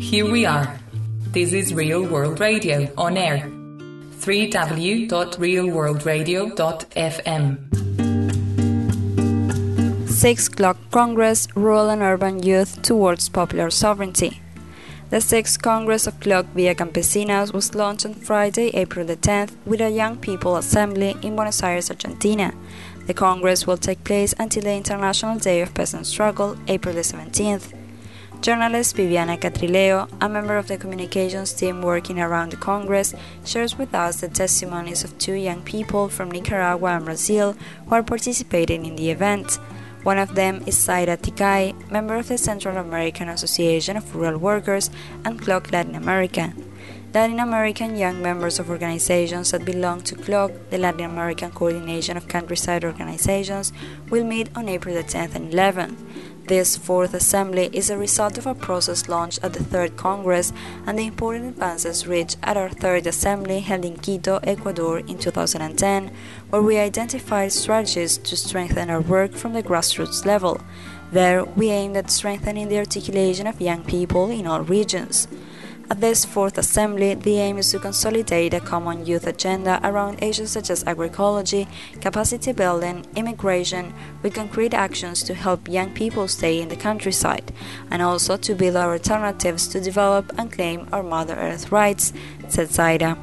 Here we are. This is Real World Radio on air. www.realworldradio.fm. 6 O'clock Congress, Rural and Urban Youth Towards Popular Sovereignty. The 6th Congress of CLOC Via Campesinas was launched on Friday, April the 10th, with a Young People Assembly in Buenos Aires, Argentina. The Congress will take place until the International Day of Peasant Struggle, April the 17th. Journalist Viviana Catrileo, a member of the communications team working around the Congress, shares with us the testimonies of 2 young people from Nicaragua and Brazil who are participating in the event. One of them is Zaira Ticay, member of the Central American Association of Rural Workers and CLOC Latin America. Latin American young members of organizations that belong to CLOC, the Latin American Coordination of Countryside Organizations, will meet on April the 10th and 11th. This 4th Assembly is a result of a process launched at the 3rd Congress and the important advances reached at our 3rd Assembly held in Quito, Ecuador in 2010, where we identified strategies to strengthen our work from the grassroots level. There, we aimed at strengthening the articulation of young people in all regions. At this 4th Assembly, the aim is to consolidate a common youth agenda around issues such as agroecology, capacity building, immigration, with concrete actions to help young people stay in the countryside, and also to build our alternatives to develop and claim our Mother Earth rights, said Zaira.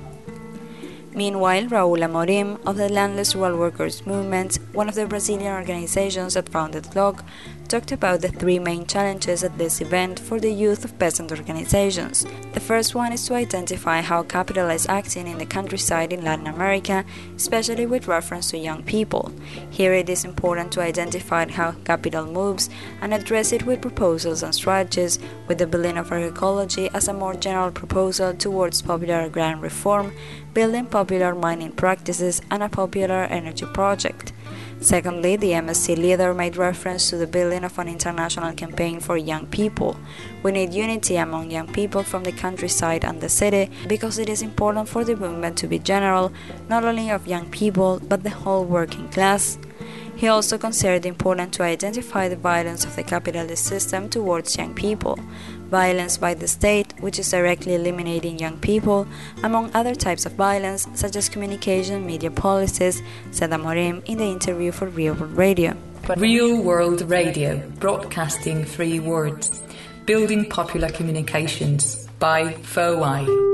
Meanwhile, Raul Amorim, of the Landless Rural Workers Movement, one of the Brazilian organizations that founded CLOC, talked about the 3 main challenges at this event for the youth of peasant organizations. The first one is to identify how capital is acting in the countryside in Latin America, especially with reference to young people. Here it is important to identify how capital moves and address it with proposals and strategies, with the building of agroecology as a more general proposal towards popular agrarian reform, building popular mining practices, and a popular energy project. Secondly, the MSC leader made reference to the building of an international campaign for young people. We need unity among young people from the countryside and the city because it is important for the movement to be general, not only of young people, but the whole working class. He also considered it important to identify the violence of the capitalist system towards young people, violence by the state, which is directly eliminating young people, among other types of violence, such as communication media policies, said Amorim in the interview for Real World Radio. Real World Radio, broadcasting 3 words, building popular communications by FOI.